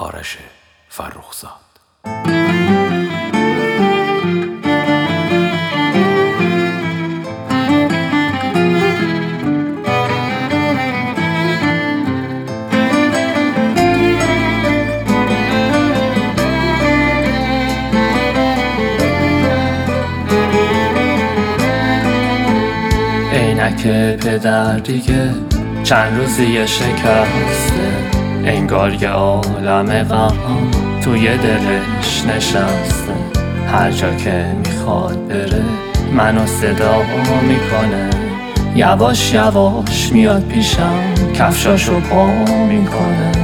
آرش فرخزاد. عینک پدر دیگه چند روزی شکسته، انگار یه عالم غم توی دلش نشسته. هر جا که میخواد بره منو صدا میکنه، یواش یواش میاد پیشم کفشاشو پا میکنه.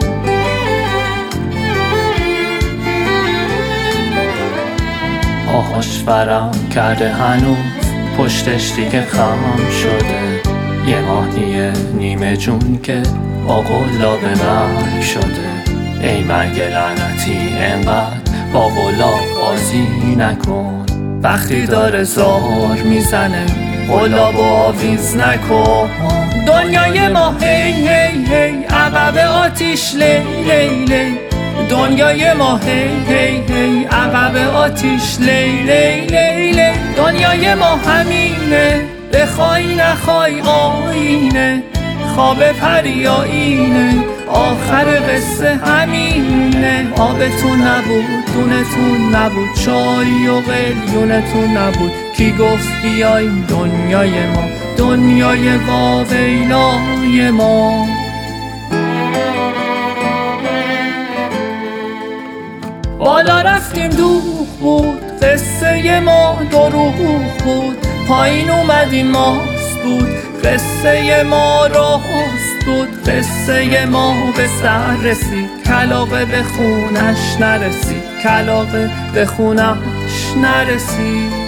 پاهاش ورم کرده هنوز، پشتش دیگه خم شده. یه ماهی نیمه جون که با قلاب مرگ شده. ای مرگ لعنتی انقدر با قلاب بازی نکن، وقتی داره زار میزنه قلاب آویز نکن. دنیای ما هی هی هی عقب آتیش لی لی لی. دنیای ما هی هی هی عقب آتیش لی لی لی لی. دنیای ما همینه، بخوای نخوای آینه. خواب پریایینه، آخر قصه همینه. آبتون نبود، دونتون نبود، چای و قلیونتون نبود. کی گفت بیاین دنیای ما، دنیای واویلای ما. بالا رفتیم دوغ بود، قصه ما دروغ بود. پایین اومدیم ماست بود، قصه ما راست بود. قصه ما به سر رسید، کلاغه به خونش نرسید. کلاغه به خونش نرسید.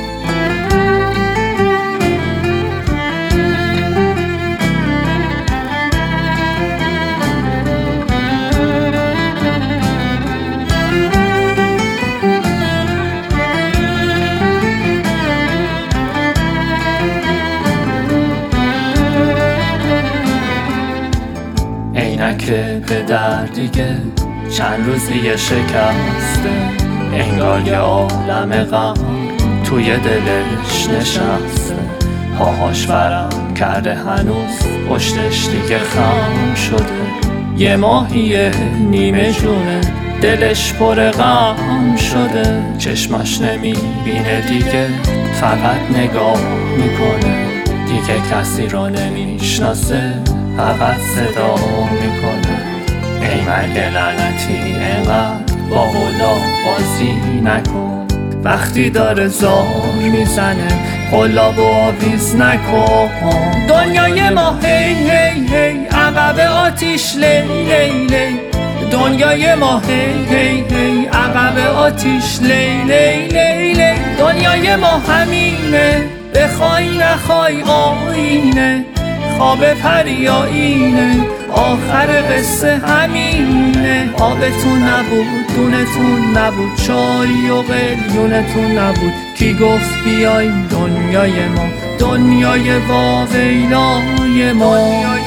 عینک پدر دیگه چند روزی شکسته، انگار یه عالم غم توی دلش نشسته. پاهاش ورم کرده هنوز، پشتش دیگه خم شده. یه ماهی نیمه جونه، دلش پر غم شده. چشماش نمیبینه دیگه، فقط نگاه میکنه. دیگه کسی رو نمیشناسه، فقط صدا میکنه. ای مرگ لعنتی انقدر با قلاب بازی نکن، وقتی داره زار میزنه قلاب آویز نکن. دنیای ما هی هی هی عقب آتیش لی لی لی. دنیای ما هی هی هی عقب آتیش لی لی لی لی. دنیای ما همینه، بخوای نخوای آینه. خواب پریایینه، آخر قصه همینه. آبتون نبود، دونتون نبود، چای و قلیونتون نبود. کی گفت بیاین دنیای ما، دنیای واویلای ما.